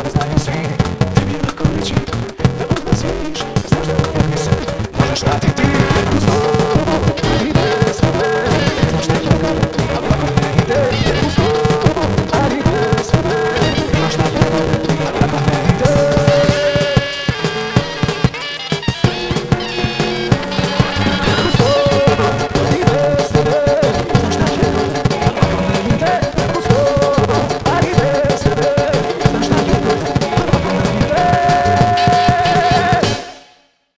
znaju svi. Tebi je lako reći da odlaziš, znaš da uvijek mi se možeš vratiti.